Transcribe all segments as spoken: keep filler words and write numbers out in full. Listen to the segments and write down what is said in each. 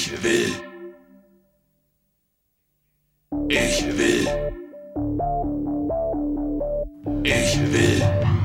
Ich will. Ich will. Ich will.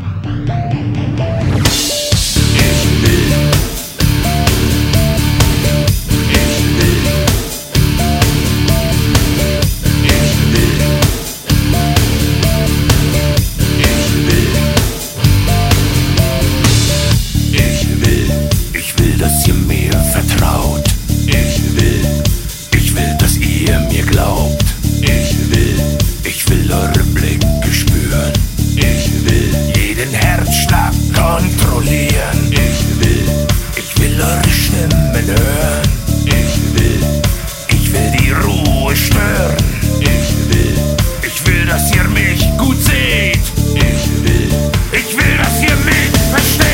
Dass ihr mir vertraut. Ich will. Ich will, dass ihr mir glaubt. Ich will. Ich will eure Blicke spüren. Ich will jeden Herzschlag kontrollieren. Ich will. Ich will eure Stimmen hören. Ich will. Ich will die Ruhe stören. Ich will. Ich will, dass ihr mich gut seht. Ich will. Ich will, dass ihr mich versteht.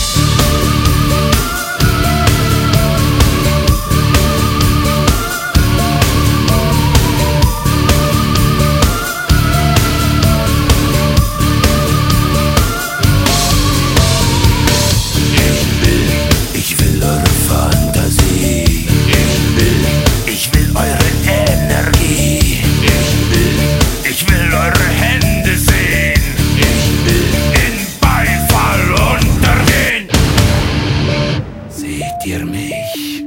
Seht ihr mich?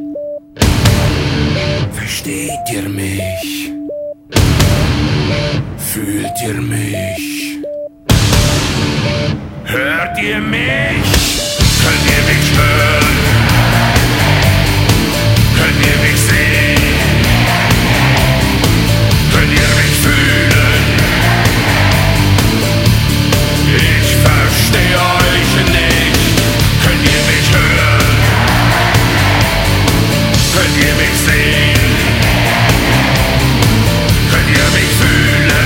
Versteht ihr mich? Fühlt ihr mich? Hört ihr mich? Könnt ihr mich hören? Könnt ihr mich sehen? Könnt ihr mich fühlen? Ich verstehe euch nicht. Könnt ihr mich hören? Könnt ihr mich sehen? Könnt ihr mich fühlen?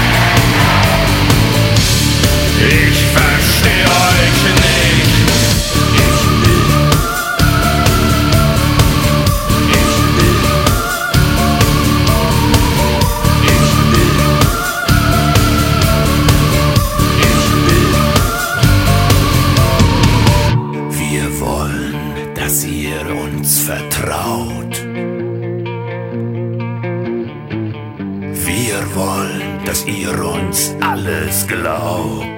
Ich verstehe euch nicht. Ich will. Ich will. Ich will. Ich will. Wir wollen, dass ihr uns vertraut. Wir wollen, dass ihr uns alles glaubt.